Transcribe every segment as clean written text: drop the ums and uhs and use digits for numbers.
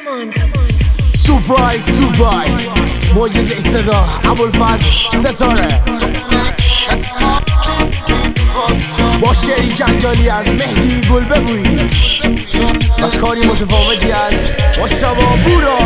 سورپرایز معجزه صدا ابوالفضل ستاره با شعری جنجالی از مهدی گلبگویی و کاری متفاوتی از مشتبه بورا.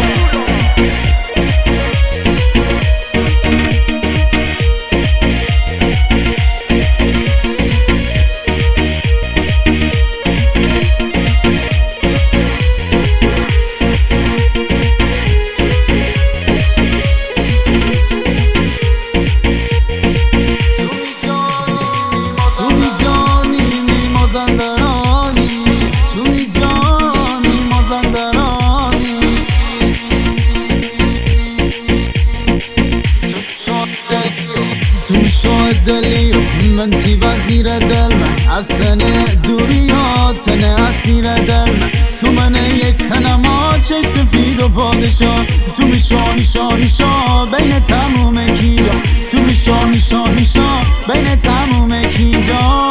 دلی من تی وزیر دل من از سن دوریات نه اسیر دل من تو من یک کنما چه سفید و پادشاه تو میشانی شانی شاه بین تموم کیجا تو میشانی شانی شاه بین تموم کیجا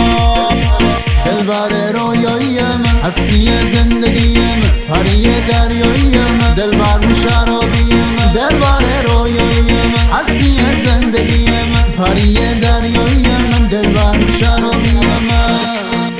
دلبر رویایی من هستی زندگی من پری دریایی من دلبر شرابی من دلبر رویایی من هستی زندگی من پری دریایی من دلبر شرابی من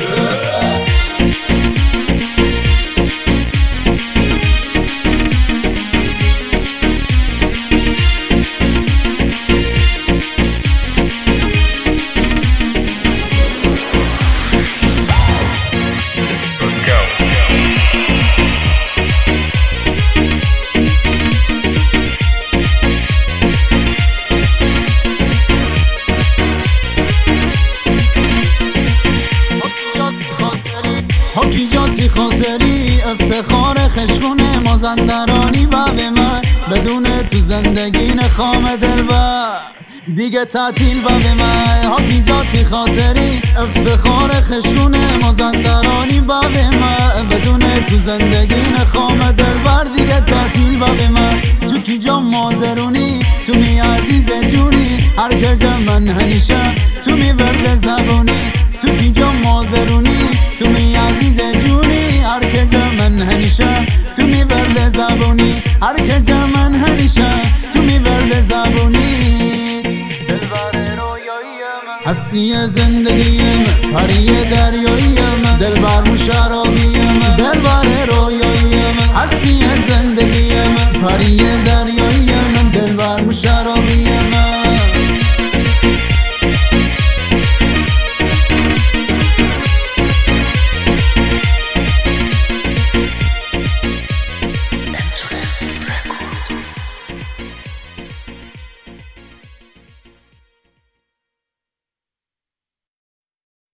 حکیجاتی خاطری افتخار خشکون مازندرانی و به من بدون تو زندگی نخوام دلبر دیگه تعطیل و به من حکیجاتی خاطری افتخار خشکون مازندرانی و به من بدون تو زندگی نخوام دلبر دیگه تعطیل و به من تو کیجا مازرونی تو می عزیز جونی هر کجا من همیشه تو می ورد زبونی تو کیجا مازرونی تو می عزیز جونی هر کجا من همیشه تو می ورد زبونی هر کجا من همیشه تو می ورد زبونی دلبر رویایی من هستی زندگی من پری دریایی من دلبر شرابی من دلبر رویایی